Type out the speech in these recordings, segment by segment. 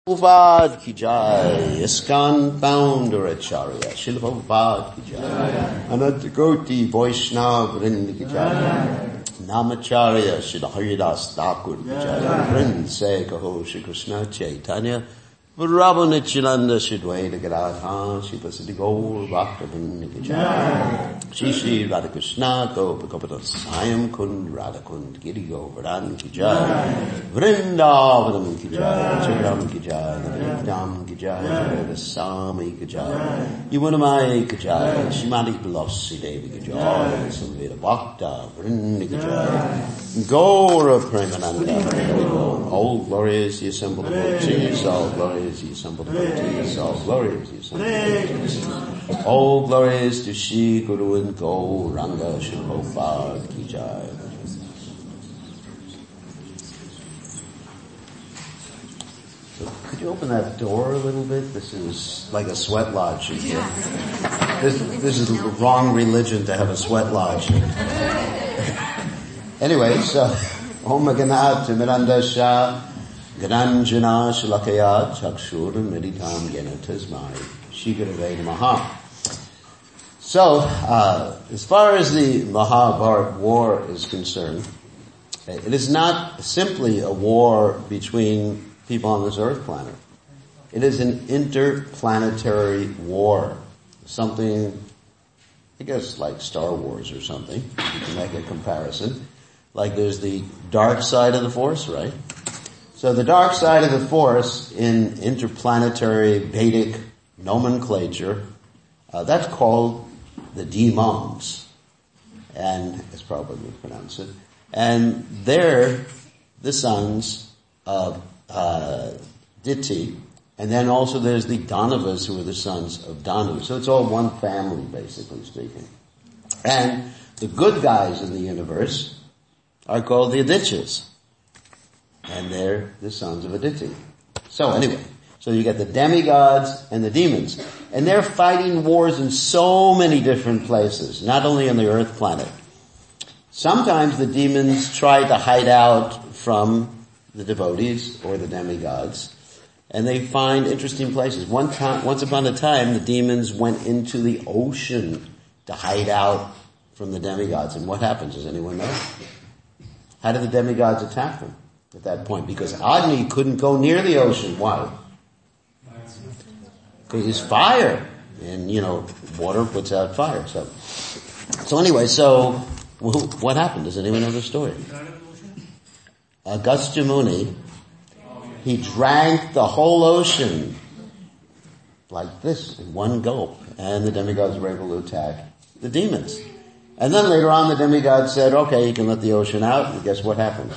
Prabhupada ki jai, ISKCON founder Acharya, Srila Prabhupada ki jai, Anantagoti Vaishnava Vrinda ki jai, Namacharya Srila Haridas Thakur ki jai, Vrind Se Kaho Shri Krishna Chaitanya, Prabhu Nityananda Shri Dvaita Gadadhar, Shri Vasudhi Gaur Bhakta Vrinda ki jai, Shri Shri Radhakrishna Gopa Sayam Kund Radhakund Giri Govardhan ki jai, Vrindavanam ki jai, Chiram ki jai, Navadam ki jai, Javasami ki jai, Yuvanamai ki jai, Shrimati Tulasi Devi ki jai, Samveda Bhakta Vrinda ki jai, Gaura Premananda, all glorious the assembled devotees, all glorious the assembled devotees, all glorious the assembled devotees, all glorious to Shri Guru and Gauranga Srila Prabhupada ki jai. So could you open that door a little bit? This is like a sweat lodge in here. This is the wrong religion to have a sweat lodge. Anyway, so Om Ganat Mirandasha Gananjana Shalakaya Chakshur Meditam Yena Tasmai Shri Gurave Namaha. So, as far as the Mahabharata war is concerned, it is not simply a war between people on this earth planet. It is an interplanetary war. Something, I guess, like Star Wars or something. You can make a comparison. Like there's the dark side of the Force, right? So the dark side of the Force in interplanetary Vedic nomenclature, that's called the demons. And that's probably how you pronounce it. And they're the sons of Diti. And then also there's the Danavas who are the sons of Danu. So it's all one family, basically speaking. And the good guys in the universe are called the Adityas. And they're the sons of Aditi. So anyway, so you get the demigods and the demons. And they're fighting wars in so many different places, not only on the earth planet. Sometimes the demons try to hide out from the devotees or the demigods, and they find interesting places. Once upon a time, the demons went into the ocean to hide out from the demigods. And what happens? Does anyone know? How did the demigods attack them at that point? Because Agni couldn't go near the ocean. Why? Because it's fire. And, water puts out fire. So anyway, what happened? Does anyone know the story? Agastya Muni, he drank the whole ocean like this in one gulp. And the demigods were able to attack the demons. And then later on the demigod said, okay, you can let the ocean out. And guess what happened?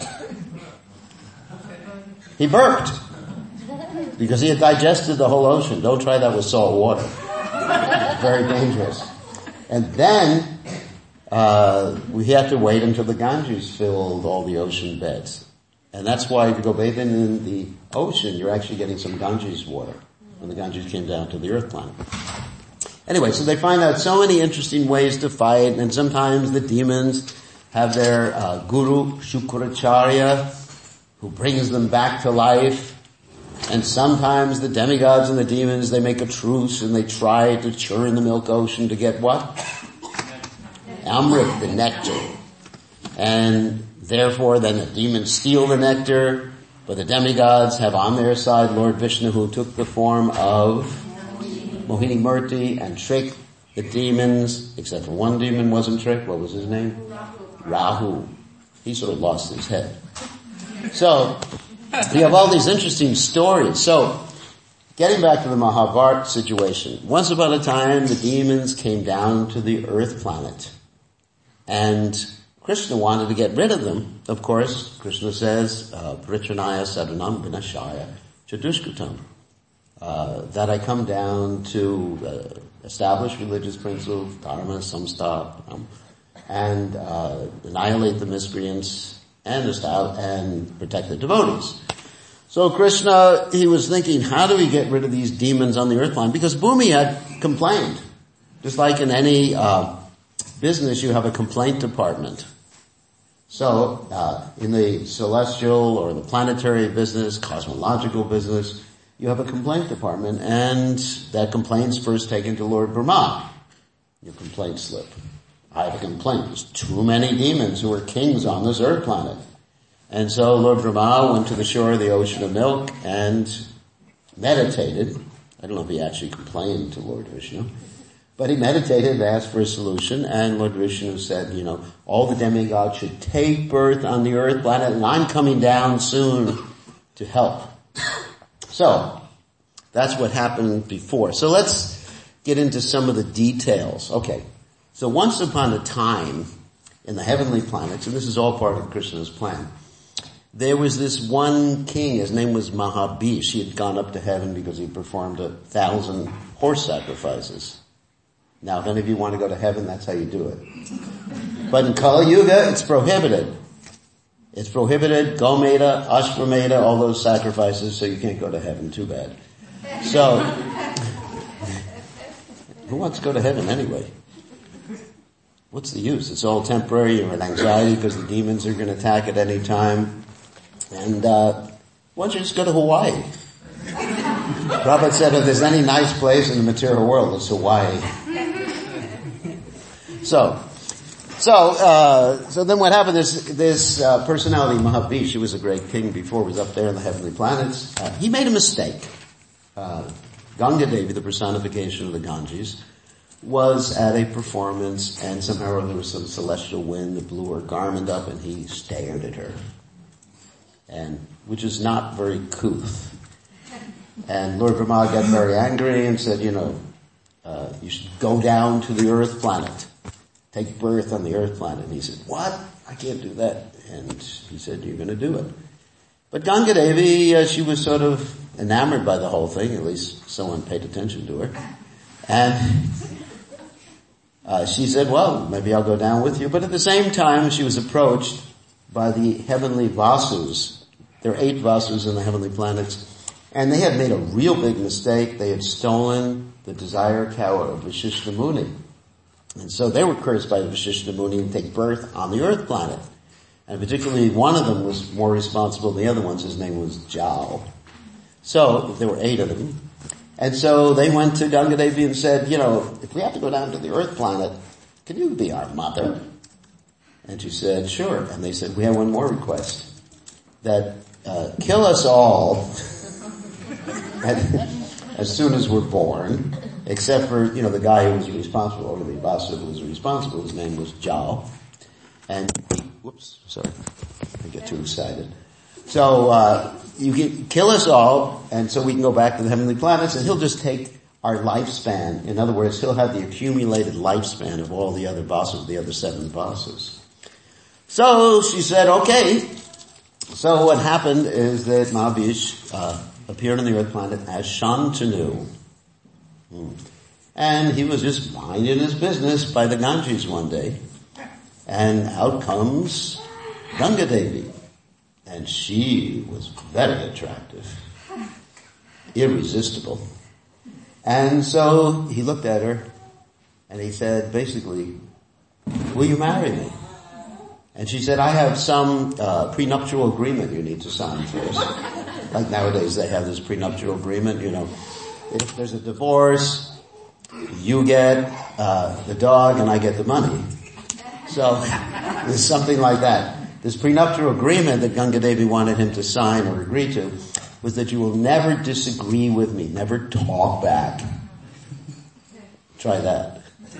He burped. Because he had digested the whole ocean. Don't try that with salt water. Very dangerous. And then, we had to wait until the Ganges filled all the ocean beds. And that's why if you go bathing in the ocean, you're actually getting some Ganges water. When the Ganges came down to the earth planet. Anyway, so they find out so many interesting ways to fight, and sometimes the demons have their guru, Shukracharya, who brings them back to life. And sometimes the demigods and the demons, they make a truce and they try to churn the milk ocean to get what? Amrit, the nectar. And therefore then the demons steal the nectar, but the demigods have on their side Lord Vishnu, who took the form of Mohini Murti and tricked the demons, except for one demon wasn't tricked. What was his name? Rahu. He sort of lost his head. So, we have all these interesting stories. So, getting back to the Mahabharata situation. Once upon a time, the demons came down to the earth planet. And Krishna wanted to get rid of them. Of course, Krishna says, Pritranaya Sadhanam Vinashaya Chadushkutam. That I come down to establish religious principles, dharma, samstha, and annihilate the miscreants and protect the devotees. So Krishna, he was thinking, how do we get rid of these demons on the earth planet? Because Bhumi had complained. Just like in any business, you have a complaint department. So in the celestial or the planetary business, cosmological business, you have a complaint department, and that complaint's first taken to Lord Brahma. Your complaint slip. I have a complaint. There's too many demons who are kings on this earth planet. And so Lord Brahma went to the shore of the ocean of milk and meditated. I don't know if he actually complained to Lord Vishnu, but he meditated, asked for a solution, and Lord Vishnu said, all the demigods should take birth on the earth planet, and I'm coming down soon to help. So, that's what happened before. So let's get into some of the details. Okay, so once upon a time, in the heavenly planets, and this is all part of Krishna's plan, there was this one king, his name was Mahabhish. He had gone up to heaven because he performed 1,000 horse sacrifices. Now, if any of you want to go to heaven, that's how you do it. But in Kali Yuga, it's prohibited. It's prohibited, Gometa, Ashvamedha, all those sacrifices, so you can't go to heaven. Too bad. So, who wants to go to heaven anyway? What's the use? It's all temporary. You're in anxiety because the demons are going to attack at any time. And why don't you just go to Hawaii? Prabhupada said if there's any nice place in the material world, it's Hawaii. So then what happened is this personality, Mahabhish, he was a great king before, was up there in the heavenly planets. He made a mistake. Ganga Devi, the personification of the Ganges, was at a performance, and somehow there was some celestial wind that blew her garment up, and he stared at her. And which is not very couth. And Lord Brahma got very angry and said, you should go down to the earth planet. Take birth on the earth planet. And he said, what? I can't do that. And he said, you're going to do it. But Ganga Devi, she was sort of enamored by the whole thing. At least someone paid attention to her. And she said, well, maybe I'll go down with you. But at the same time, she was approached by the heavenly Vasus. There are 8 Vasus in the heavenly planets. And they had made a real big mistake. They had stolen the desire cow of Vashishta Muni. And so they were cursed by Vashishta Muni to take birth on the earth planet. And particularly one of them was more responsible than the other ones. His name was Jao. So there were 8 of them. And so they went to Ganga Devi and said, if we have to go down to the earth planet, can you be our mother? And she said, sure. And they said, we have one more request. That kill us all as soon as we're born, except for, the guy who was responsible, or the Vasu who was responsible. His name was Jao. And I get too excited. So, you can kill us all, and so we can go back to the heavenly planets, and he'll just take our lifespan. In other words, he'll have the accumulated lifespan of all the other Vasus, the other 7 Vasus. So she said, okay. So what happened is that Mahabhish appeared on the earth planet as Shantanu. And he was just minding his business by the Ganges one day. And out comes Ganga Devi. And she was very attractive. Irresistible. And so he looked at her and he said, basically, will you marry me? And she said, I have some prenuptial agreement you need to sign first. Like nowadays they have this prenuptial agreement, if there's a divorce, you get the dog and I get the money. So there's something like that. This prenuptial agreement that Ganga Devi wanted him to sign or agree to was that you will never disagree with me, never talk back. Try that.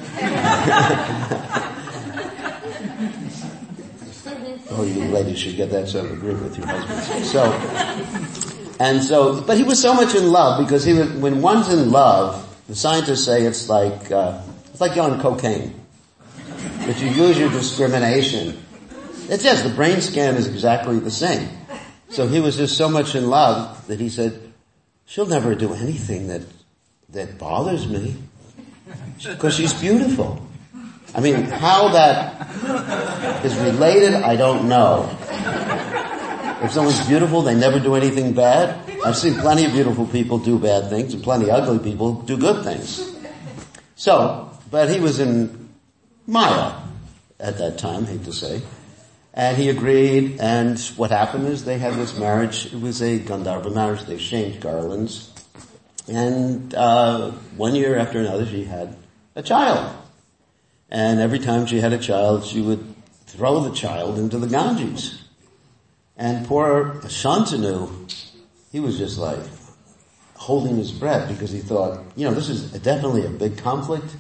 Oh, you ladies should get that sort of agreement with your husbands. But he was so much in love because when one's in love, the scientists say it's like you're on cocaine. If you lose your discrimination, the brain scan is exactly the same. So he was just so much in love that he said, she'll never do anything that bothers me because she's beautiful. I mean, how that is related, I don't know. If someone's beautiful, they never do anything bad. I've seen plenty of beautiful people do bad things and plenty of ugly people do good things. So, but he was in Maya at that time, hate to say. And he agreed, and what happened is they had this marriage. It was a Gandharva marriage. They exchanged garlands. And 1 year after another, she had a child. And every time she had a child, she would throw the child into the Ganges. And poor Shantanu, he was just like holding his breath because he thought, this is definitely a big conflict.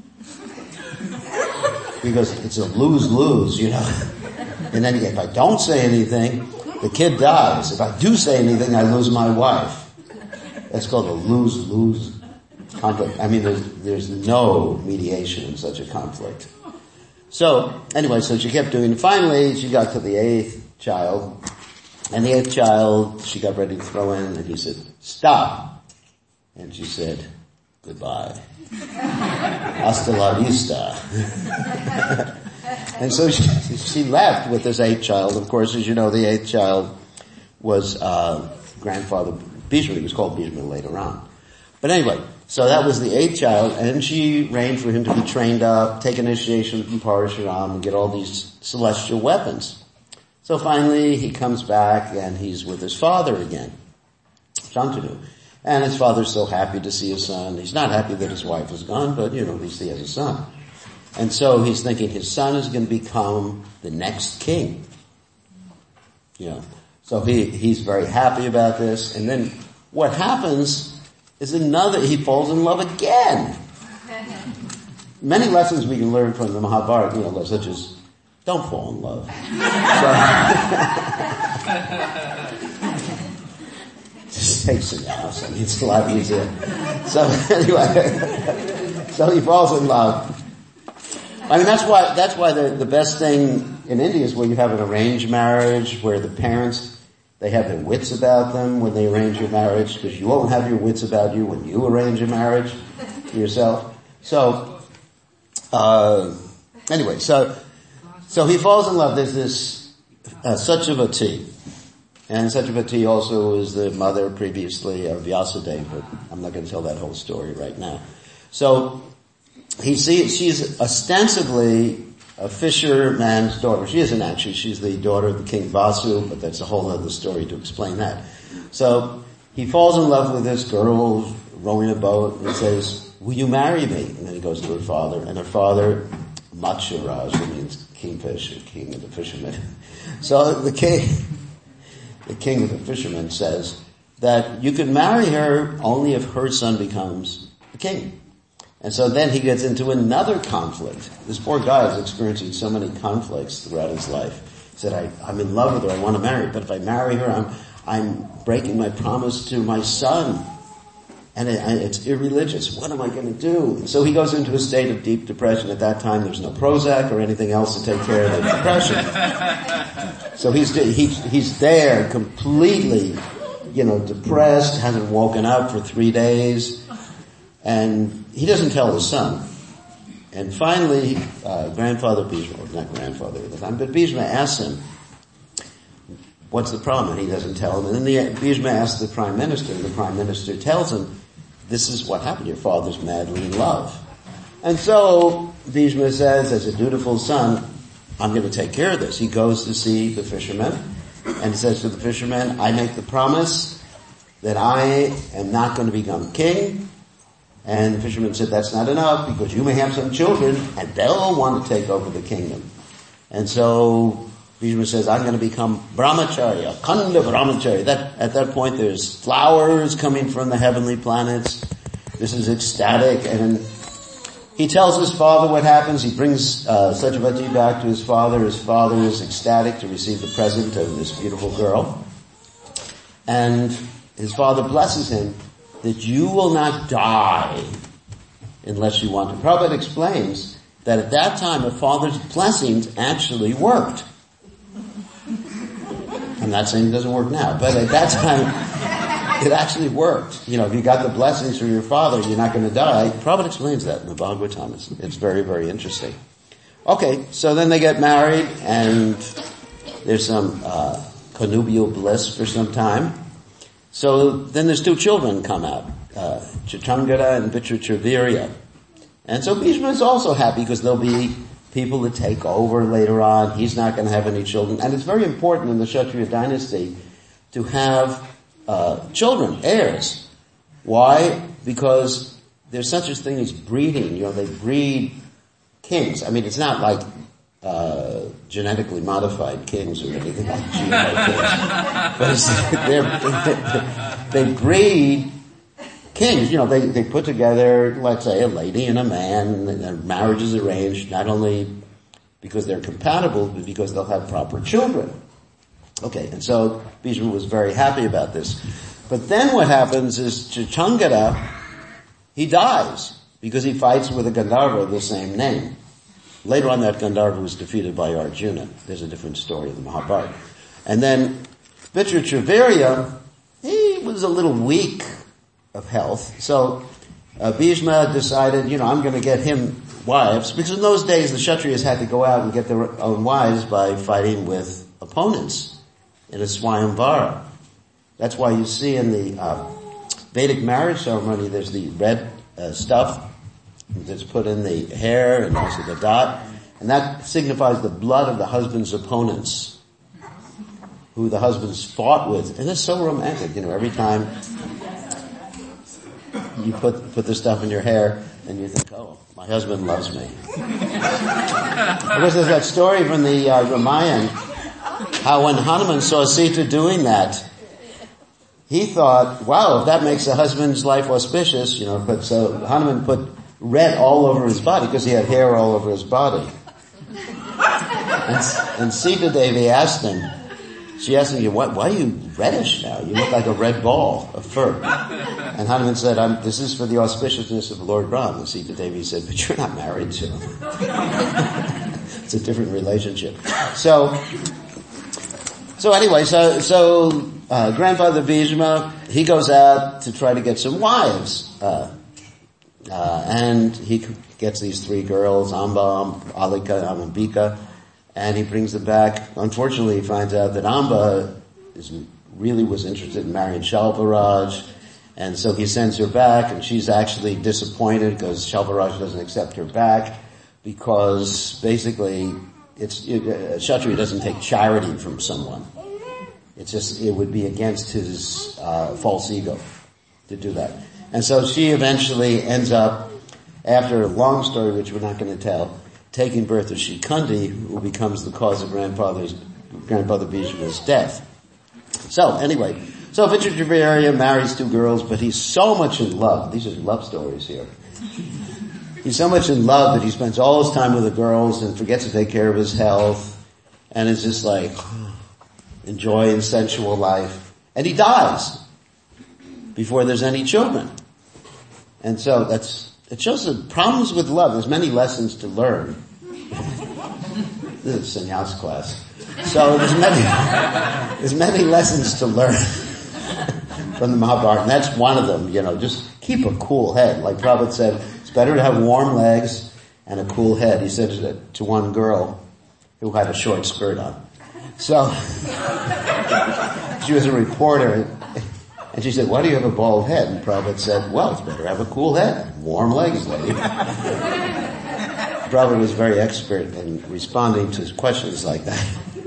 Because it's a lose-lose, And then if I don't say anything, the kid dies. If I do say anything, I lose my wife. That's called a lose-lose conflict. I mean, there's no mediation in such a conflict. So, anyway, so she kept doing it. Finally, she got to the 8th child. And the 8th child, she got ready to throw in, and he said, stop. And she said, goodbye. Hasta la vista. And so she left with this 8th child. Of course, as you know, the 8th child was grandfather Bhishma. He was called Bhishma later on. But anyway, so that was the 8th child, and she arranged for him to be trained up, take initiation from Parashuram, and get all these celestial weapons. So finally, he comes back, and he's with his father again, Shantanu. And his father's so happy to see his son. He's not happy that his wife is gone, but, at least he has a son. And so he's thinking his son is going to become the next king. So he's very happy about this. And then what happens is he falls in love again. Many lessons we can learn from the Mahabharata, such as don't fall in love. Just take sannyas. I mean, it's a lot easier. So anyway, so he falls in love. I mean, that's why the best thing in India is where you have an arranged marriage, where the parents, they have their wits about them when they arrange your marriage, because you won't have your wits about you when you arrange your marriage for yourself. So, anyway, so he falls in love. There's this, Satyavati. And Satyavati also was the mother previously of Vyasadeva, but I'm not going to tell that whole story right now. So, she's ostensibly a fisherman's daughter. She isn't actually. She's the daughter of the king Vasu, but that's a whole other story to explain that. So he falls in love with this girl rowing a boat and says, will you marry me? And then he goes to her father, and her father, Matsuraj, who means kingfisher, king of the fishermen. So the king of the fishermen says that you can marry her only if her son becomes the king. And so then he gets into another conflict. This poor guy is experiencing so many conflicts throughout his life. He said, I'm in love with her, I want to marry her, but if I marry her, I'm breaking my promise to my son. And it's irreligious. What am I going to do? And so he goes into a state of deep depression. At that time, there's no Prozac or anything else to take care of the depression. So he's there completely, depressed, hasn't woken up for 3 days. And he doesn't tell his son. And finally, grandfather Bhishma, or not grandfather at the time, but Bhishma asks him, what's the problem? And he doesn't tell him. And then Bhishma asks the prime minister, and the prime minister tells him, this is what happened. Your father's madly in love. And so Bhishma says, as a dutiful son, I'm going to take care of this. He goes to see the fishermen, and he says to the fishermen, I make the promise that I am not going to become king. And the fisherman said, that's not enough, because you may have some children, and they'll want to take over the kingdom. And so Bhishma says, I'm going to become brahmacharya, Khanda brahmacharya. At that point, there's flowers coming from the heavenly planets. This is ecstatic. And he tells his father what happens. He brings Satyavati back to his father. His father is ecstatic to receive the present of this beautiful girl. And his father blesses him that you will not die unless you want to. Prabhupada explains that at that time a father's blessings actually worked. I'm not saying it doesn't work now, but at that time it actually worked. If you got the blessings from your father, you're not going to die. Prabhupada explains that in the Bhagavatam. It's very, very interesting. Okay, so then they get married, and there's some connubial bliss for some time. So then there's 2 children come out, Chitrangada and Vichitravirya. And so Bhishma is also happy because they'll be people to take over later on. He's not going to have any children. And it's very important in the Kshatriya dynasty to have children, heirs. Why? Because there's such a thing as breeding. They breed kings. I mean, it's not like genetically modified kings or anything like GMO kings. But they breed kings. They put together, let's say, a lady and a man, and their marriage is arranged not only because they're compatible, but because they'll have proper children. Okay, and so Bhishma was very happy about this. But then what happens is Chitrangada, he dies because he fights with a Gandharva of the same name. Later on, that Gandharva was defeated by Arjuna. There's a different story in the Mahabharata. And then Vichitravirya, he was a little weak of health. So Bhishma decided, I'm going to get him wives, because in those days the Kshatriyas had to go out and get their own wives by fighting with opponents in a Swayamvara. That's why you see in the Vedic marriage ceremony, there's the red stuff that's put in the hair and also the dot, and that signifies the blood of the husband's opponents, who the husbands fought with. And it's so romantic, every time you put the stuff in your hair and you think, oh, my husband loves me. Because there's that story from the Ramayana, how when Hanuman saw Sita doing that, he thought, wow, if that makes a husband's life auspicious, so Hanuman put red all over his body because he had hair all over his body. And Sita Devi asked him, why are you reddish now? You look like a red ball of fur. And Hanuman said, this is for the auspiciousness of Lord Ram. And Sita Devi said, but you're not married to him. It's a different relationship. So anyway, grandfather Bhishma, he goes out to try to get some wives. And he gets these 3 girls, Amba, Alika, Ambika, and he brings them back. Unfortunately, he finds out that Amba really was interested in marrying Shalvaraj, and so he sends her back, and she's actually disappointed because Shalvaraj doesn't accept her back, because basically Kshatriya doesn't take charity from someone. It would be against his false ego to do that. And so she eventually ends up, after a long story which we're not going to tell, taking birth of Shikundi, who becomes the cause of grandfather Bhishma's death. So anyway, Vichitravirya marries 2 girls, but he's so much in love. These are love stories here. He's so much in love that he spends all his time with the girls and forgets to take care of his health, and is just like enjoying sensual life. And he dies before there's any children. And so it shows the problems with love. There's many lessons to learn. This is a sannyas class. So there's many lessons to learn from the Mahabharata. And that's one of them, just keep a cool head. Like Prabhupada said, it's better to have warm legs and a cool head. He said it to one girl who had a short skirt on. So she was a reporter, and she said, why do you have a bald head? And Prabhupada said, well, it's better to have a cool head. Warm legs, lady. Prabhupada was very expert in responding to questions like that.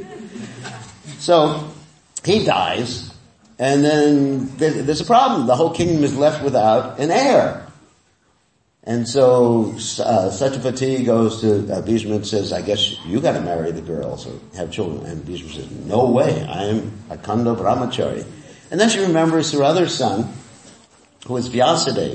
So, he dies, and then there's a problem. The whole kingdom is left without an heir. And so, Satyavati goes to Bhishma and says, I guess you gotta marry the girls or have children. And Bhishma says, no way, I am Akhanda Brahmachari. And then she remembers her other son, who is Vyasadeva.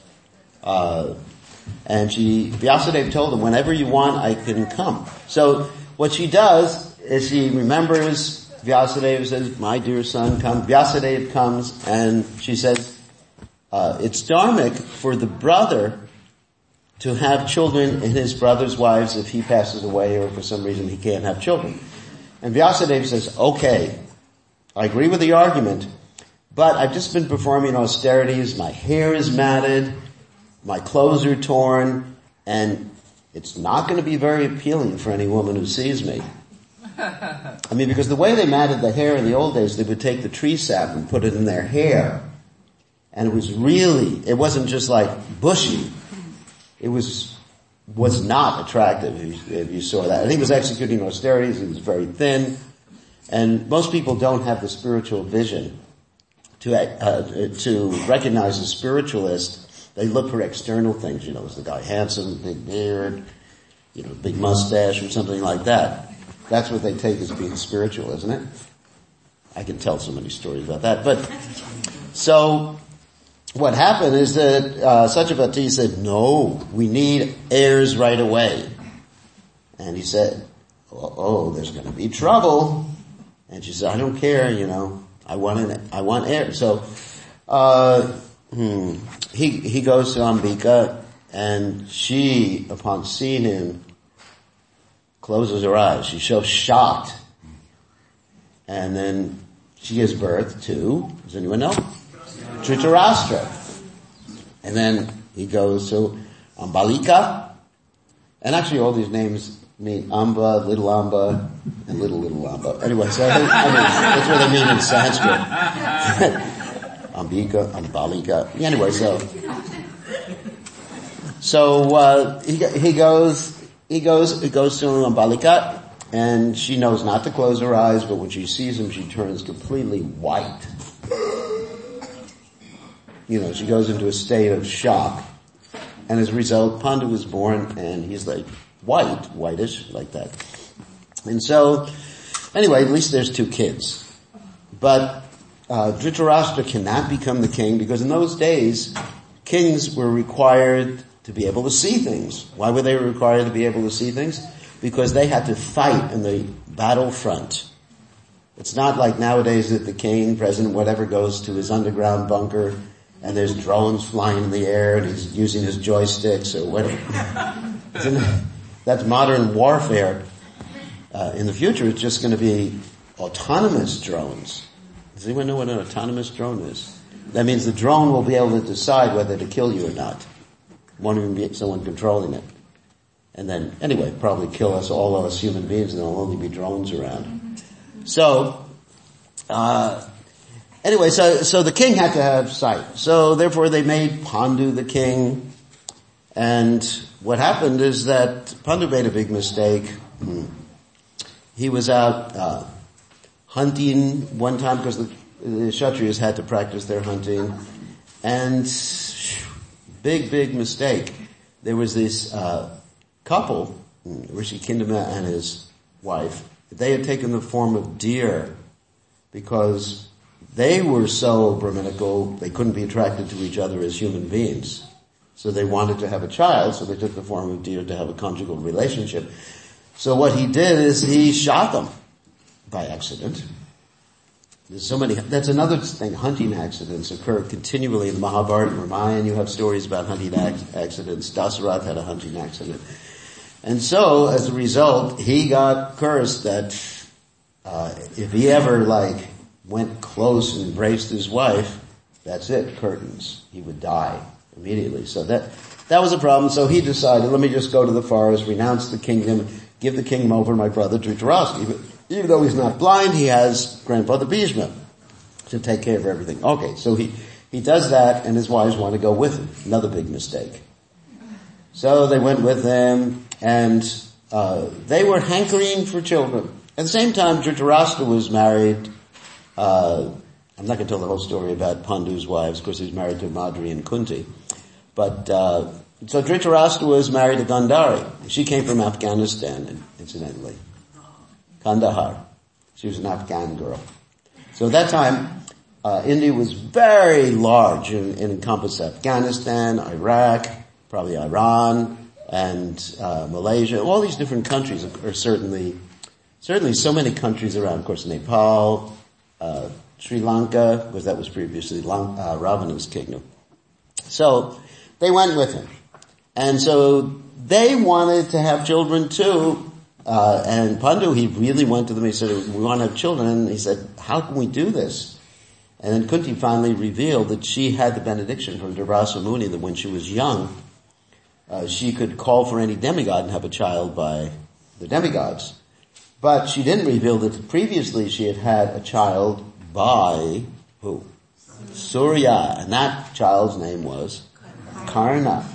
And Vyasadeva told him, whenever you want, I can come. So what she does is she remembers Vyasadeva, says, my dear son, come. Vyasadeva comes, and she says, it's dharmic for the brother to have children in his brother's wives if he passes away or for some reason he can't have children. And Vyasadeva says, okay, I agree with the argument, but I've just been performing austerities, my hair is matted, my clothes are torn, and it's not going to be very appealing for any woman who sees me. I mean, because the way they matted the hair in the old days, they would take the tree sap and put it in their hair. And it wasn't just like bushy. It was was not attractive, if you saw that. And he was executing austerities, he was very thin, and most people don't have the spiritual vision to recognize a spiritualist. They look for external things, is the guy handsome, big beard, big mustache or something like that. That's what they take as being spiritual, isn't it? I can tell so many stories about that. But, so, what happened is that Satyavati said, no, we need heirs right away. And he said, there's going to be trouble. And she said, I don't care, I want heirs. So he goes to Ambika, and she, upon seeing him, closes her eyes. She's so shocked. And then she gives birth to, does anyone know? Dhritarashtra. And then he goes to Ambalika. And actually all these names mean Amba, Little Amba, and Little Amba. Anyway, so that's what they mean in Sanskrit. Ambika, Ambalika. Anyway, so he goes to Ambalika, and she knows not to close her eyes, but when she sees him, she turns completely white. She goes into a state of shock. And as a result, Pandu was born, and he's like whitish, like that. And so, anyway, at least there's 2 kids. But Dhritarashtra cannot become the king, because in those days, kings were required to be able to see things. Why were they required to be able to see things? Because they had to fight in the battlefront. It's not like nowadays that the king, president, whatever, goes to his underground bunker and there's drones flying in the air and he's using his joysticks or whatever. That's modern warfare. In the future, it's just going to be autonomous drones. Does anyone know what an autonomous drone is? That means the drone will be able to decide whether to kill you or not. Won't even be someone controlling it. And then, anyway, probably kill us, all of us human beings, and there'll only be drones around. So, anyway, so the king had to have sight. So therefore they made Pandu the king. And what happened is that Pandu made a big mistake. He was out hunting one time because the Kshatriyas had to practice their hunting. And big mistake. There was this couple, Rishi Kindama and his wife. They had taken the form of deer because they were so Brahminical, they couldn't be attracted to each other as human beings. So they wanted to have a child, so they took the form of deer to have a conjugal relationship. So what he did is he shot them by accident. There's so many, that's another thing, hunting accidents occur continually in the Mahabharata and Ramayana. You have stories about hunting accidents. Dasarath had a hunting accident. And so, as a result, he got cursed that if he ever went close and embraced his wife, that's it, curtains. He would die immediately. So that was a problem. So he decided, let me just go to the forest, renounce the kingdom, give the kingdom over to my brother Dhritarashtra. Even though he's not blind, he has grandfather Bhishma to take care of everything. Okay, so he does that, and his wives want to go with him. Another big mistake. So they went with him, and they were hankering for children. At the same time, Dhritarashtra was married. I'm not going to tell the whole story about Pandu's wives, because he was married to Madri and Kunti. But so Dhritarashtra was married to Gandhari. She came from Afghanistan, incidentally. Kandahar. She was an Afghan girl. So at that time, India was very large and encompassed Afghanistan, Iraq, probably Iran, and Malaysia. All these different countries are certainly so many countries around. Of course, Nepal, Sri Lanka, because that was previously Ravana's kingdom. So they went with him. And so they wanted to have children too. And Pandu, he really went to them. He said, we want to have children. And he said, how can we do this? And then Kunti finally revealed that she had the benediction from Durvasa Muni that when she was young, she could call for any demigod and have a child by the demigods. But she didn't reveal that previously she had had a child by who? Surya. And that child's name was Karna.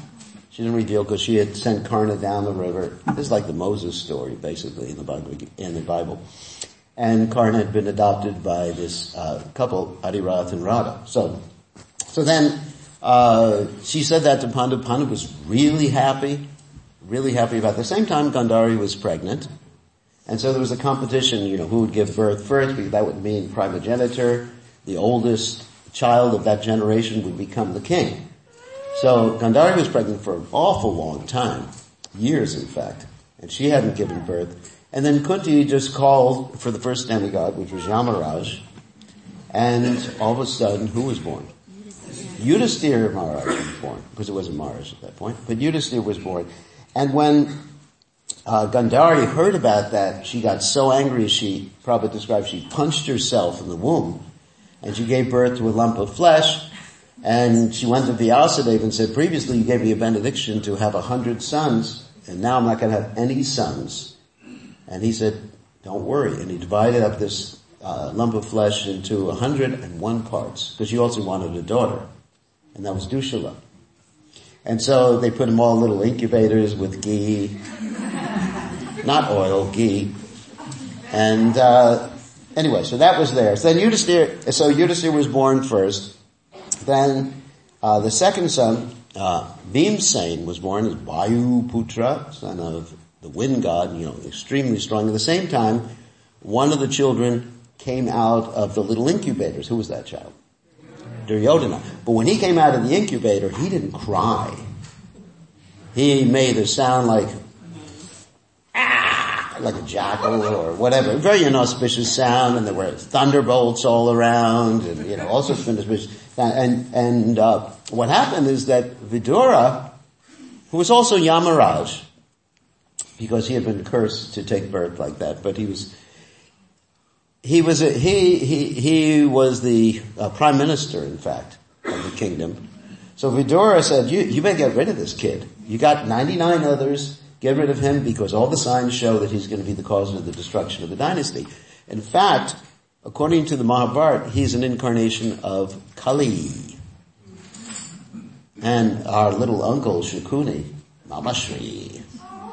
She didn't reveal because she had sent Karna down the river. This is like the Moses story, basically, in the Bible. And Karna had been adopted by this couple, Adirath and Radha. So then she said that to Pandu. Pandu was really happy about it. At the same time, Gandhari was pregnant. And so there was a competition, who would give birth first, because that would mean primogeniture. The oldest child of that generation would become the king. So Gandhari was pregnant for an awful long time, years in fact, and she hadn't given birth. And then Kunti just called for the first demigod, which was Yamaraj, and all of a sudden, who was born? Yudhisthira Maharaj was born, because it wasn't Maharaj at that point, but Yudhisthira was born. And when Gandhari heard about that, she got so angry, she probably described, she punched herself in the womb, and she gave birth to a lump of flesh, and she went to Vyasadeva and said, previously you gave me a benediction to have 100 sons, and now I'm not going to have any sons. And he said, don't worry. And he divided up this lump of flesh into 101 parts, because she also wanted a daughter, and that was Dushala. And so they put them all in little incubators with ghee, not oil, ghee. And anyway, so that was there. So then Yudhisthira was born first. Then the second son, Bhimsen, was born as Vayu Putra, son of the wind god, extremely strong. At the same time, one of the children came out of the little incubators. Who was that child? Duryodhana. But when he came out of the incubator, he didn't cry. He made a sound like a jackal or whatever. A very inauspicious sound, and there were thunderbolts all around, and all sorts of inauspicious. And what happened is that Vidura, who was also Yamaraj, because he had been cursed to take birth like that, but he was the prime minister, in fact, of the kingdom. So Vidura said, you better get rid of this kid. You got 99 others, get rid of him, because all the signs show that he's going to be the cause of the destruction of the dynasty. In fact, according to the Mahabharata, he's an incarnation of Kali. And our little uncle, Shakuni, Mamashri.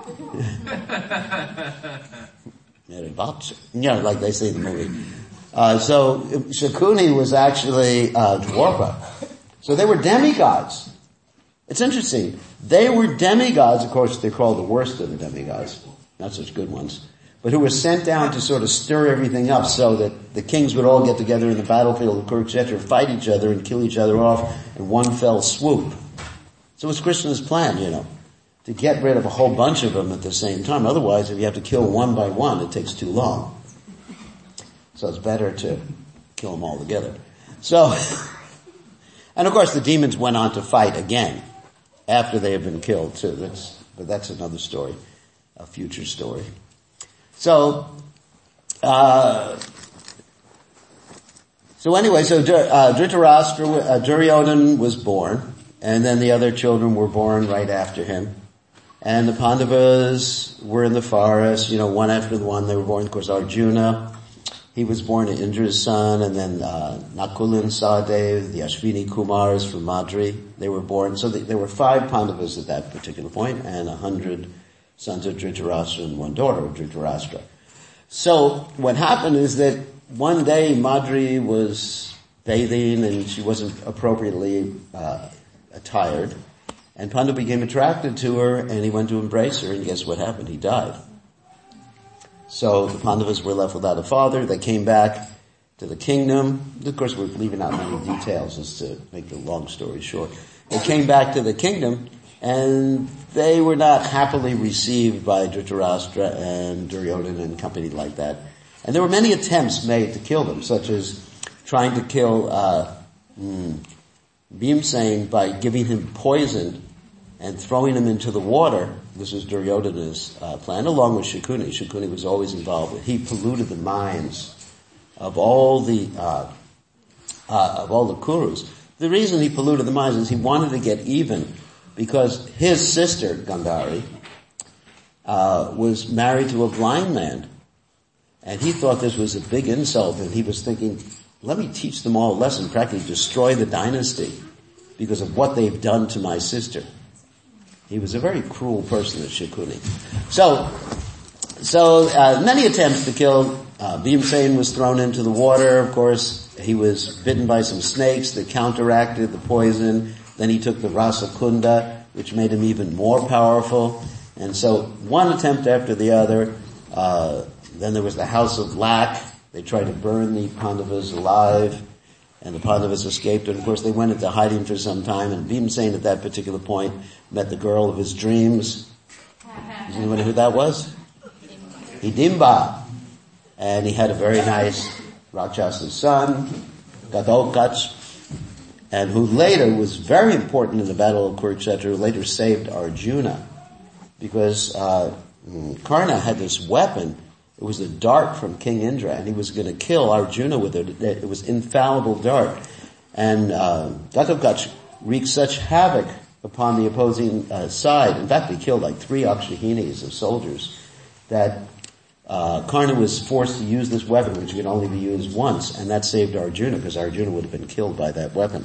Like they say in the movie. So Shakuni was actually Dwarka. So they were demigods. It's interesting. They were demigods, of course they're called the worst of the demigods, not such good ones, but who were sent down to sort of stir everything up so that the kings would all get together in the battlefield of Kurukshetra, fight each other and kill each other off in one fell swoop. So it was Krishna's plan, to get rid of a whole bunch of them at the same time. Otherwise, if you have to kill one by one, it takes too long. So it's better to kill them all together. So, and of course the demons went on to fight again after they had been killed too. But that's another story, a future story. So Dhritarashtra, Duryodhana was born, and then the other children were born right after him. And the Pandavas were in the forest, one after the one. They were born, of course, Arjuna. He was born to Indra's son, and then Nakul and Sahadev, the Ashwini Kumars from Madri, they were born. So there were 5 Pandavas at that particular point, and 100 sons of Dhritarashtra and 1 daughter of Dhritarashtra. So what happened is that one day Madri was bathing, and she wasn't appropriately attired. And Pandu became attracted to her, and he went to embrace her, and guess what happened? He died. So the Pandavas were left without a father. They came back to the kingdom. Of course, we're leaving out many details just to make the long story short. They came back to the kingdom, and they were not happily received by Dhritarashtra and Duryodhana and company like that. And there were many attempts made to kill them, such as trying to kill Bhimsen by giving him poison and throwing him into the water. This was Duryodhana's plan, along with Shakuni. Shakuni was always involved with. He polluted the minds of all the Kurus. The reason he polluted the minds is he wanted to get even, because his sister Gandhari was married to a blind man, and he thought this was a big insult, and he was thinking, let me teach them all a lesson, practically destroy the dynasty because of what they've done to my sister. He was a very cruel person, this Shakuni. So many attempts to kill. Bhimsen was thrown into the water, of course. He was bitten by some snakes that counteracted the poison. Then he took the Rasa Kunda, which made him even more powerful. And so one attempt after the other. Then there was the House of Lac. They tried to burn the Pandavas alive, and the Pandavas escaped. And of course they went into hiding for some time, and Bhimsen at that particular point met the girl of his dreams. Does anyone know who that was? Hidimba. And he had a very nice Rakshasa son, Ghatotkacha, and who later was very important in the Battle of Kurukshetra, who later saved Arjuna. Because Karna had this weapon. It was a dart from King Indra, and he was going to kill Arjuna with it. It was infallible dart. And Ghatotkacha wreaked such havoc upon the opposing side. In fact, he killed like 3 Akshahinis of soldiers, that Karna was forced to use this weapon, which could only be used once, and that saved Arjuna, because Arjuna would have been killed by that weapon.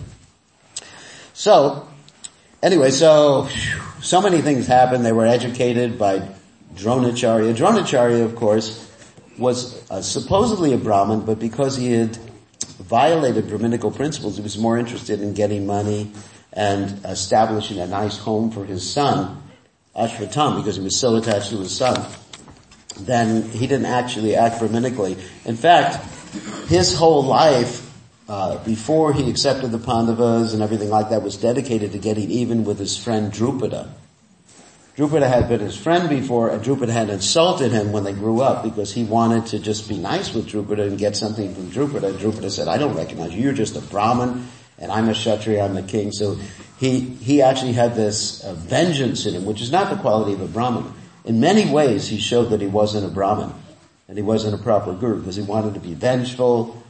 So, anyway, so many things happened. They were educated by Dronacharya. Dronacharya, of course, was supposedly a Brahmin, but because he had violated Brahminical principles, he was more interested in getting money and establishing a nice home for his son, Ashvathama, because he was so attached to his son. Then he didn't actually act Brahminically. In fact, his whole life, before he accepted the Pandavas and everything like that, was dedicated to getting even with his friend Drupada. Drupada had been his friend before, and Drupada had insulted him when they grew up because he wanted to just be nice with Drupada and get something from Drupada. Drupada said, I don't recognize you, you're just a Brahmin, and I'm a Kshatriya, I'm the king. So he actually had this vengeance in him, which is not the quality of a Brahmin. In many ways, he showed that he wasn't a Brahmin, and he wasn't a proper guru, because he wanted to be vengeful.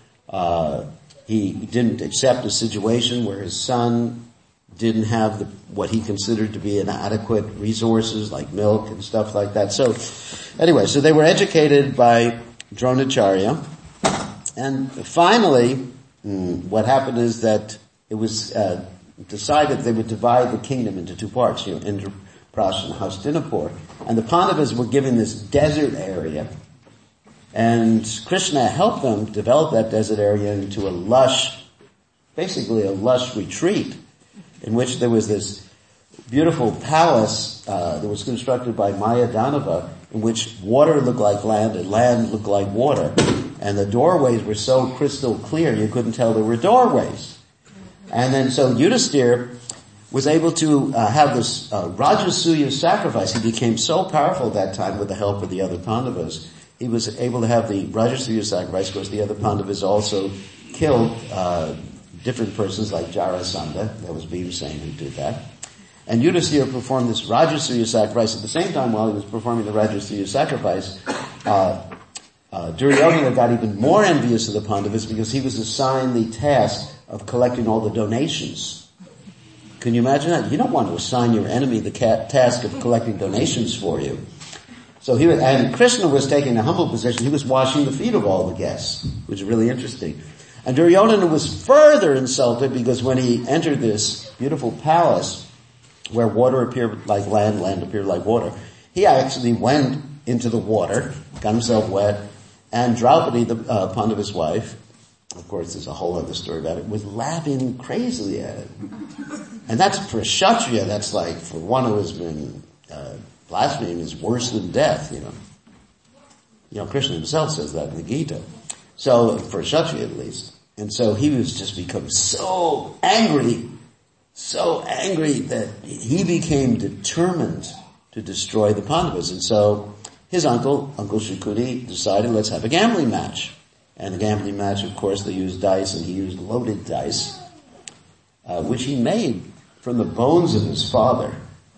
He didn't accept a situation where his son didn't have what he considered to be inadequate resources like milk and stuff like that. So anyway, so they were educated by Dronacharya, and finally what happened is that it was decided they would divide the kingdom into 2 parts, Indraprastha and Hastinapur, and the Pandavas were given this desert area, and Krishna helped them develop that desert area into basically a lush retreat, in which there was this beautiful palace that was constructed by Mayadanava, in which water looked like land and land looked like water. And the doorways were so crystal clear you couldn't tell there were doorways. And then so Yudhisthira was able to have this Rajasuya sacrifice. He became so powerful at that time with the help of the other Pandavas. He was able to have the Rajasuya sacrifice, because the other Pandavas also killed different persons like Jarasandha. That was Bhimsen who did that. And Yudhisthira performed this Rajasuya sacrifice. At the same time, while he was performing the Rajasuya sacrifice, Duryodhana got even more envious of the Pandavas, because he was assigned the task of collecting all the donations. Can you imagine that? You don't want to assign your enemy the task of collecting donations for you. So and Krishna was taking a humble position. He was washing the feet of all the guests, which is really interesting. And Duryodhana was further insulted, because when he entered this beautiful palace where water appeared like land, land appeared like water, he actually went into the water, got himself wet, and Draupadi, the Pandava's wife, of course there's a whole other story about it, was laughing crazily at it. And that's for a Kshatriya, that's like, for one who has been blaspheming, is worse than death, You know, Krishna himself says that in the Gita. So, for a Kshatriya at least. And so he was just become so angry that he became determined to destroy the Pandavas. And so his Uncle Shakuni, decided, let's have a gambling match. And the gambling match, of course, they used dice, and he used loaded dice, which he made from the bones of his father.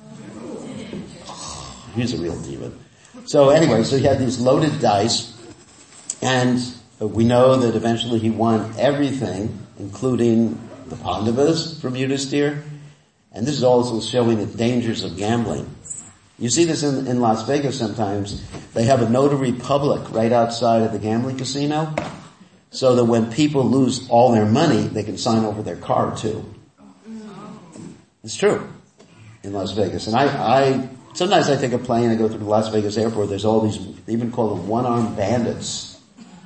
He's a real demon. So anyway, so he had these loaded dice, and we know that eventually he won everything, including the Pandavas from Yudhisthira. And this is also showing the dangers of gambling. You see this in Las Vegas sometimes. They have a notary public right outside of the gambling casino, so that when people lose all their money, they can sign over their car too. It's true. in Las Vegas. And sometimes I take a plane, I go through the Las Vegas airport, there's all these, they even call them one-armed bandits.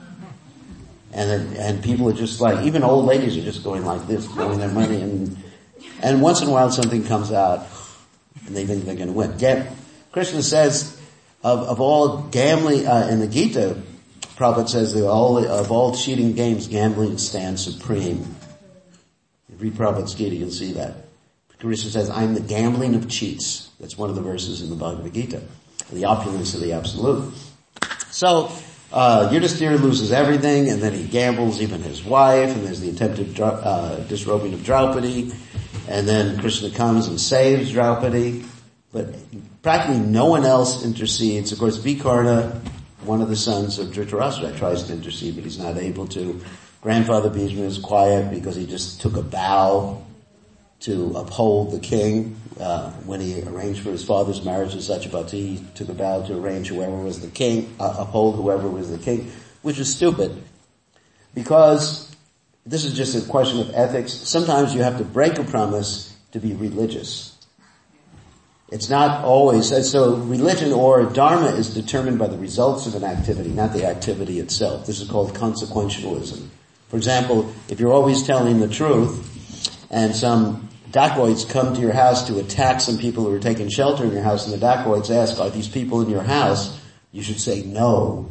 And people are just like, even old ladies are just going like this, throwing their money, and once in a while something comes out, and they think they're going to win. Krishna says, of all gambling, in the Gita, Prabhupada says that of all cheating games, gambling stands supreme. If you read Prabhupada's Gita, you'll see that. Krishna says, I'm the gambling of cheats. That's one of the verses in the Bhagavad Gita. The opulence of the absolute. So, Yudhisthira loses everything, and then he gambles even his wife, and there's the attempted disrobing of Draupadi, and then Krishna comes and saves Draupadi, but practically no one else intercedes. Of course, Vikarna, one of the sons of Dhritarashtra, tries to intercede, but he's not able to. Grandfather Bhishma is quiet because he just took a vow to uphold the king. When he arranged for his father's marriage with Satyavati, he took a vow to arrange whoever was the king, uphold whoever was the king, which is stupid. Because this is just a question of ethics. Sometimes you have to break a promise to be religious. It's not always, so religion or dharma is determined by the results of an activity, not the activity itself. This is called consequentialism. For example, if you're always telling the truth and some dacoits come to your house to attack some people who are taking shelter in your house, and the dacoits ask, are these people in your house? You should say no.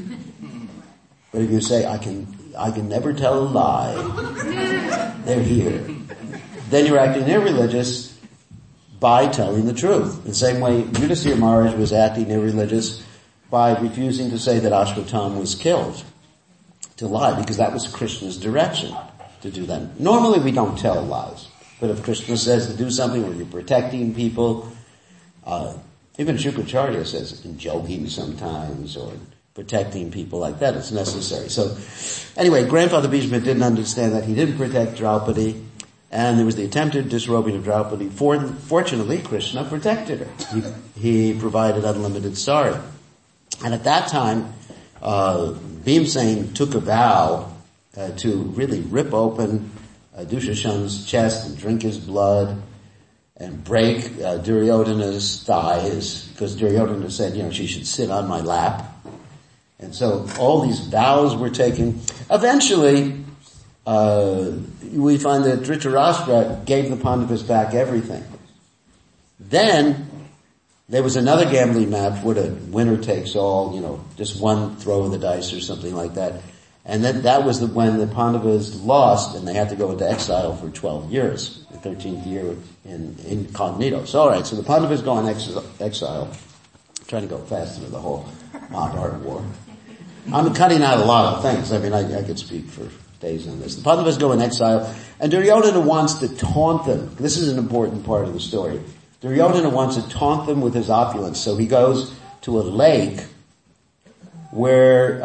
But if you say, I can never tell a lie, they're here. Then you're acting irreligious by telling the truth. In the same way, Yudhisthira Maharaj was acting irreligious by refusing to say that Ashwatthama was killed. To lie, because that was Krishna's direction to do that. Normally we don't tell lies. But if Krishna says to do something where you're protecting people, even Shukracharya says in joking sometimes, or protecting people like that, it's necessary. So, anyway, Grandfather Bhishma didn't understand that. He didn't protect Draupadi, and there was the attempted disrobing of Draupadi. Fortunately, Krishna protected her. He provided unlimited sari. And at that time, Bhimsen took a vow to really rip open Dushashan's chest and drink his blood and break Duryodhana's thighs, because Duryodhana said, she should sit on my lap. And so all these vows were taken. Eventually, we find that Dhritarashtra gave the Pandavas back everything. Then there was another gambling match where the winner takes all, just one throw of the dice or something like that. And then that was when the Pandavas lost, and they had to go into exile for 12 years, the 13th year in incognito. So alright, so the Pandavas go on exile. I'm trying to go fast through the whole Mahabharata war. I'm cutting out a lot of things. I mean, I could speak for days on this. The Pandavas go in exile, and Duryodhana wants to taunt them. This is an important part of the story. Duryodhana wants to taunt them with his opulence, so he goes to a lake where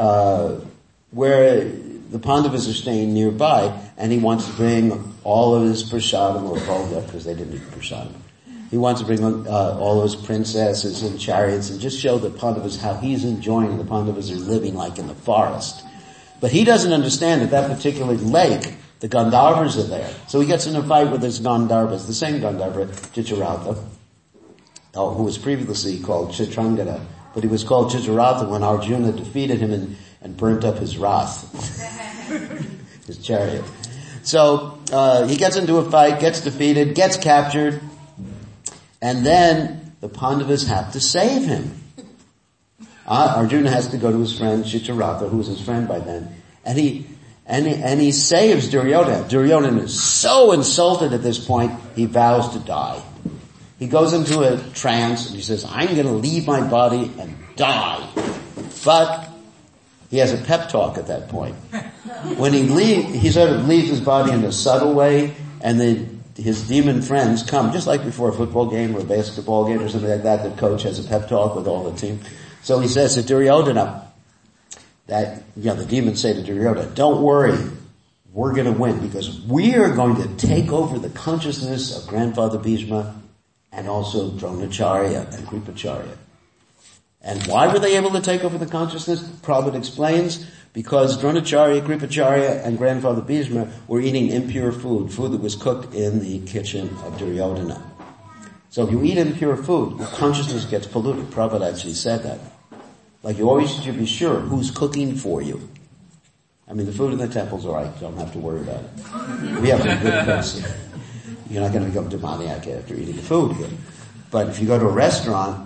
the Pandavas are staying nearby, and he wants to bring all of his prasadam, or bhoga, because they didn't eat prasadam. He wants to bring all of his princesses and chariots and just show the Pandavas how he's enjoying. The Pandavas are living like in the forest. But he doesn't understand that particular lake, the Gandharvas are there. So he gets in a fight with his Gandharvas, the same Gandharva, Chitraratha, who was previously called Chitrangada, but he was called Chitraratha when Arjuna defeated him and burnt up his Rath, his chariot. So he gets into a fight, gets defeated, gets captured, and then the Pandavas have to save him. Arjuna has to go to his friend Chitraratha, who was his friend by then, and he saves Duryodhana. Duryodhana is so insulted at this point, he vows to die. He goes into a trance and he says, I'm going to leave my body and die. But he has a pep talk at that point. When he sort of leaves his body in a subtle way, and his demon friends come, just like before a football game or a basketball game or something like that, the coach has a pep talk with all the team. So he says to Duryodhana, the demons say to Duryodhana, don't worry, we're going to win, because we are going to take over the consciousness of Grandfather Bhishma and also Dronacharya and Kripacharya. And why were they able to take over the consciousness? Prabhupada explains, because Dronacharya, Kripacharya, and Grandfather Bhishma were eating impure food that was cooked in the kitchen of Duryodhana. So if you eat impure food, your consciousness gets polluted. Prabhupada actually said that. Like you always should be sure who's cooking for you. I mean, the food in the temple's alright, don't have to worry about it. We have a good place. You're not going to become demoniac after eating the food here. But if you go to a restaurant,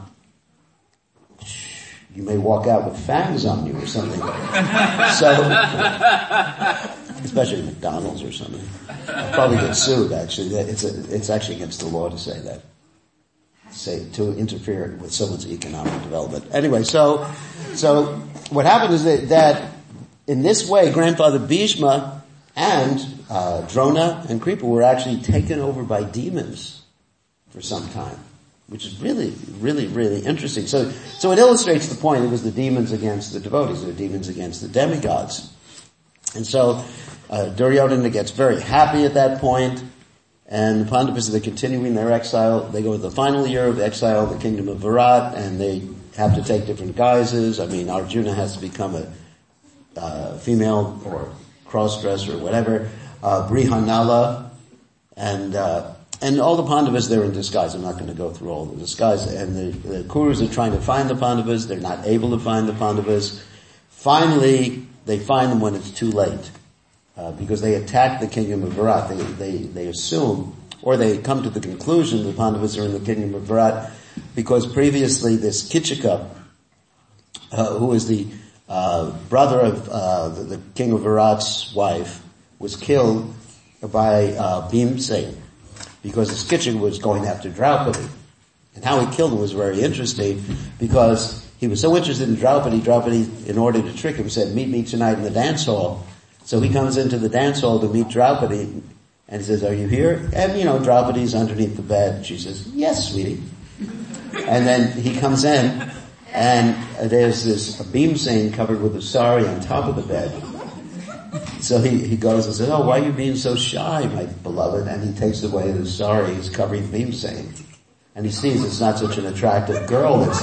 you may walk out with fangs on you or something. So, especially McDonald's or something. I'll probably get sued, actually. It's actually against the law to say that. Say, to interfere with someone's economic development. Anyway, so what happened is that in this way, Grandfather Bhishma and Drona and Kripa were actually taken over by demons for some time, which is really, really, really interesting. So it illustrates the point. It was the demons against the devotees, the demons against the demigods. And so Duryodhana gets very happy at that point, and the Pandavas, they're continuing their exile. They go to the final year of exile, the kingdom of Virat, and they have to take different guises. I mean, Arjuna has to become a female or cross-dresser or whatever. Brihanala, and all the Pandavas, they're in disguise. I'm not going to go through all the disguise. And the Kurus are trying to find the Pandavas. They're not able to find the Pandavas. Finally, they find them when it's too late. Because they attack the kingdom of Virat. They assume, or they come to the conclusion the Pandavas are in the kingdom of Virat, because previously this Kichika, who is the brother of the king of Virat's wife, was killed by Bhimsen, because this Kichika was going after Draupadi. And how he killed him was very interesting, because he was so interested in Draupadi, in order to trick him, said, "Meet me tonight in the dance hall." So he comes into the dance hall to meet Draupadi, and he says, "Are you here?" And Draupadi's underneath the bed. She says, "Yes, sweetie." And then he comes in, and there's this Bhimsen covered with a sari on top of the bed. So he goes and says, "Oh, why are you being so shy, my beloved?" And he takes away the sari, he's covering Bhimsen. And he sees it's not such an attractive girl that's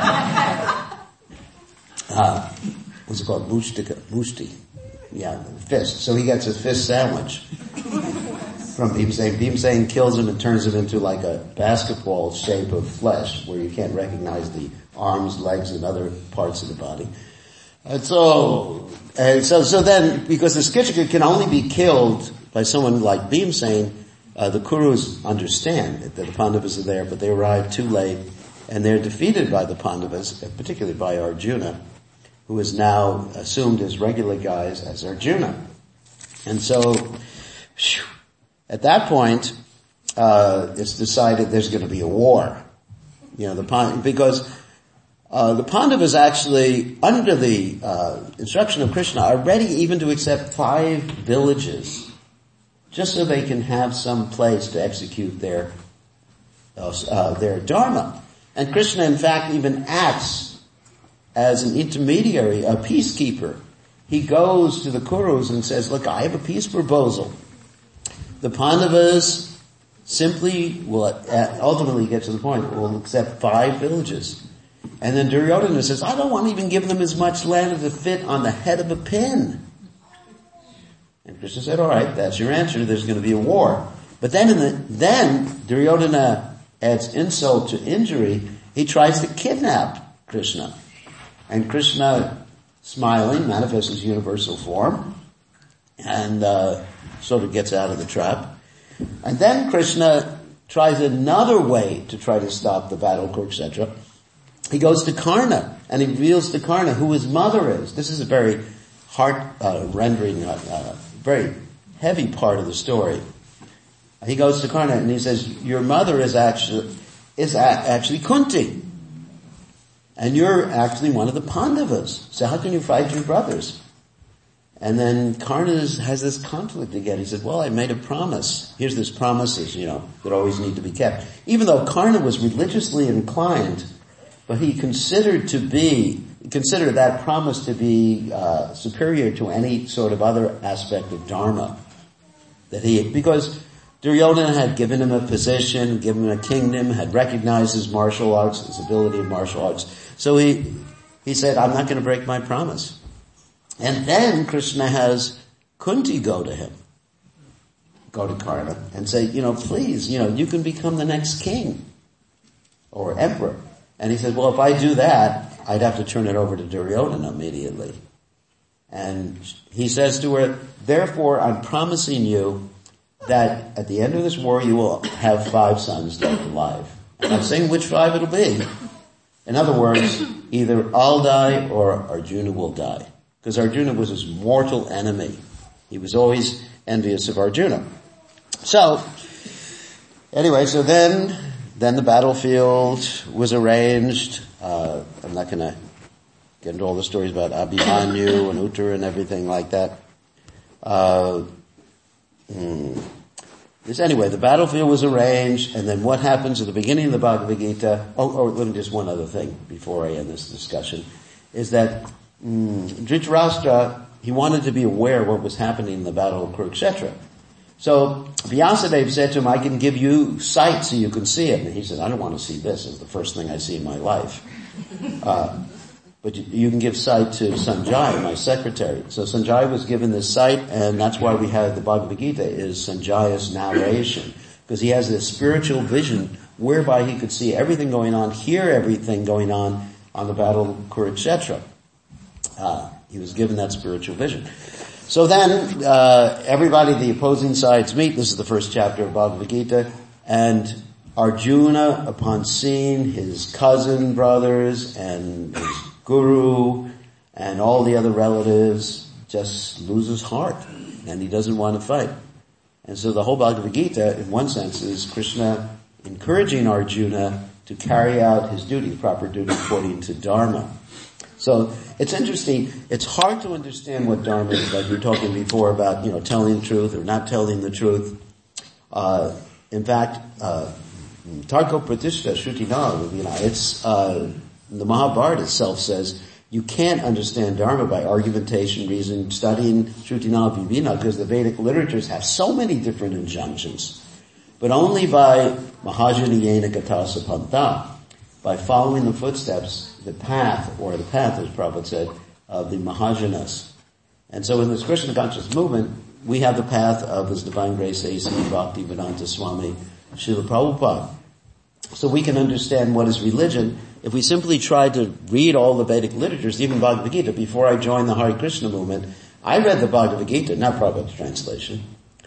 there. What's it called? Mushti. Yeah, fist. So he gets a fist sandwich from Bhimsen. Bhimsen kills him and turns him into like a basketball shape of flesh where you can't recognize the arms, legs, and other parts of the body. And so then, because the Kichika can only be killed by someone like Bhimsen, the Kurus understand that the Pandavas are there, but they arrive too late, and they're defeated by the Pandavas, particularly by Arjuna, who is now assumed as regular guise as Arjuna. And so, at that point, it's decided there's going to be a war. Because the Pandavas actually, under the instruction of Krishna, are ready even to accept 5 villages, just so they can have some place to execute their dharma. And Krishna, in fact, even acts as an intermediary, a peacekeeper. He goes to the Kurus and says, "Look, I have a peace proposal. The Pandavas simply will ultimately get to the point, will accept 5 villages." And then Duryodhana says, "I don't want to even give them as much land as to fit on the head of a pin." And Krishna said, "All right, that's your answer. There's going to be a war." But then Duryodhana adds insult to injury. He tries to kidnap Krishna. And Krishna, smiling, manifests his universal form and sort of gets out of the trap. And then Krishna tries another way to try to stop the battle, etc. He goes to Karna, and he reveals to Karna who his mother is. This is a very heart-rendering, very heavy part of the story. He goes to Karna and he says, "Your mother is actually Kunti. And you're actually one of the Pandavas. So how can you fight your brothers?" And then Karna has this conflict again. He said, "Well, I made a promise. Here's this promises, that always need to be kept." Even though Karna was religiously inclined, but he considered that promise to be superior to any sort of other aspect of dharma because Duryodhana had given him a position, given him a kingdom, had recognized his martial arts, his ability in martial arts. So he said, "I'm not going to break my promise." And then Krishna has Kunti go to Karna, and say, "Please, you can become the next king. or emperor. And he said, well, if I do that, I'd have to turn it over to Duryodhana immediately. And he says to her, therefore, I'm promising you that at the end of this war, you will have 5 sons left alive. And I'm saying which 5 it'll be. In other words, either I'll die or Arjuna will die. Because Arjuna was his mortal enemy. He was always envious of Arjuna. So, anyway, so then the battlefield was arranged. I'm not gonna get into all the stories about Abhimanyu and Uttara and everything like that. Anyway, the battlefield was arranged, and then what happens at the beginning of the Bhagavad Gita, let me just one other thing before I end this discussion, is that Dhritarashtra, he wanted to be aware of what was happening in the battle of Kurukshetra. So Vyasadeva said to him, I can give you sight so you can see it. And he said, I don't want to see this. It's the first thing I see in my life. But you can give sight to Sanjaya, my secretary. So Sanjaya was given this sight, and that's why we have the Bhagavad Gita is Sanjaya's narration. Because he has this spiritual vision whereby he could see everything going on, hear everything going on the battle of Kurukshetra. He was given that spiritual vision. So then, everybody, the opposing sides meet. This is the first chapter of Bhagavad Gita. And Arjuna, upon seeing his cousin brothers and his guru and all the other relatives, just loses heart. And he doesn't want to fight. And so the whole Bhagavad Gita, in one sense, is Krishna encouraging Arjuna to carry out his duty, proper duty according to Dharma. So it's interesting. It's hard to understand what Dharma is, like we were talking before about, telling the truth or not telling the truth. In fact, Tarko Pratishta Shrutinal, it's, the Mahabharata itself says you can't understand Dharma by argumentation, reason, studying Shrutinal Vivina, because the Vedic literatures have so many different injunctions. But only by Mahajaniyena Gatasa Pantha, by following the footsteps, the path, as Prabhupada said, of the Mahajanas. And so in this Krishna conscious movement, we have the path of His Divine Grace A.C. Bhaktivedanta Swami Srila Prabhupada. So we can understand what is religion if we simply try to read all the Vedic literatures, even Bhagavad Gita. Before I joined the Hare Krishna movement, I read the Bhagavad Gita, not Prabhupada's translation.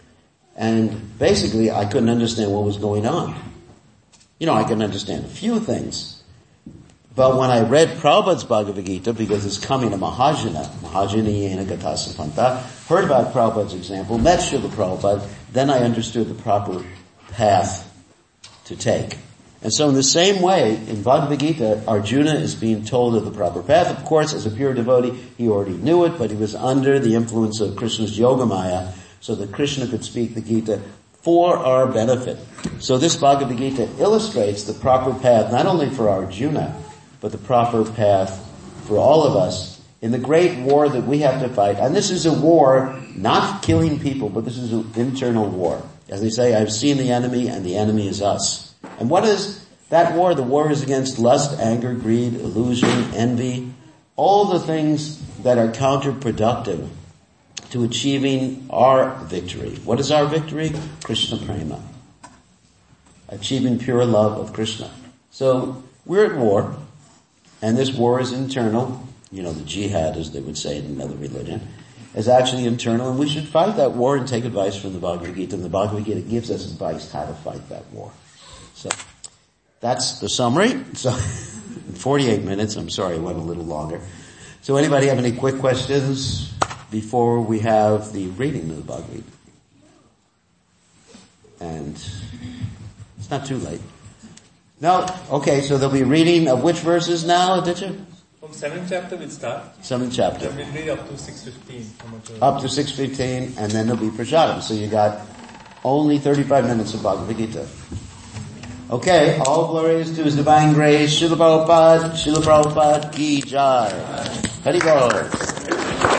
And basically I couldn't understand what was going on. I could understand a few things. But when I read Prabhupada's Bhagavad Gita, because it's coming to Mahajana Yena Gatasa Pantha, heard about Prabhupada's example, met Srila Prabhupada, then I understood the proper path to take. And so in the same way, in Bhagavad Gita, Arjuna is being told of the proper path. Of course, as a pure devotee, he already knew it, but he was under the influence of Krishna's Yogamaya, so that Krishna could speak the Gita for our benefit. So this Bhagavad Gita illustrates the proper path, not only for Arjuna, but the proper path for all of us in the great war that we have to fight. And this is a war not killing people, but this is an internal war. As they say, I've seen the enemy and the enemy is us. And what is that war? The war is against lust, anger, greed, illusion, envy, all the things that are counterproductive to achieving our victory. What is our victory? Krishna Prema. Achieving pure love of Krishna. So we're at war. And this war is internal. The jihad, as they would say in another religion, is actually internal, and we should fight that war and take advice from the Bhagavad Gita. And the Bhagavad Gita gives us advice how to fight that war. So that's the summary. So 48 minutes. I'm sorry, I went a little longer. So anybody have any quick questions before we have the reading of the Bhagavad Gita? And it's not too late. No? Okay, so there'll be reading of which verses now, Aditya? From 7th chapter we'll start. 7th chapter. Then we'll read up to 6:15. Up to 6:15, and then there'll be prasadam. So you got only 35 minutes of Bhagavad Gita. Okay, all glories to His Divine Grace, Srila Prabhupada ki jai. Hari Bol.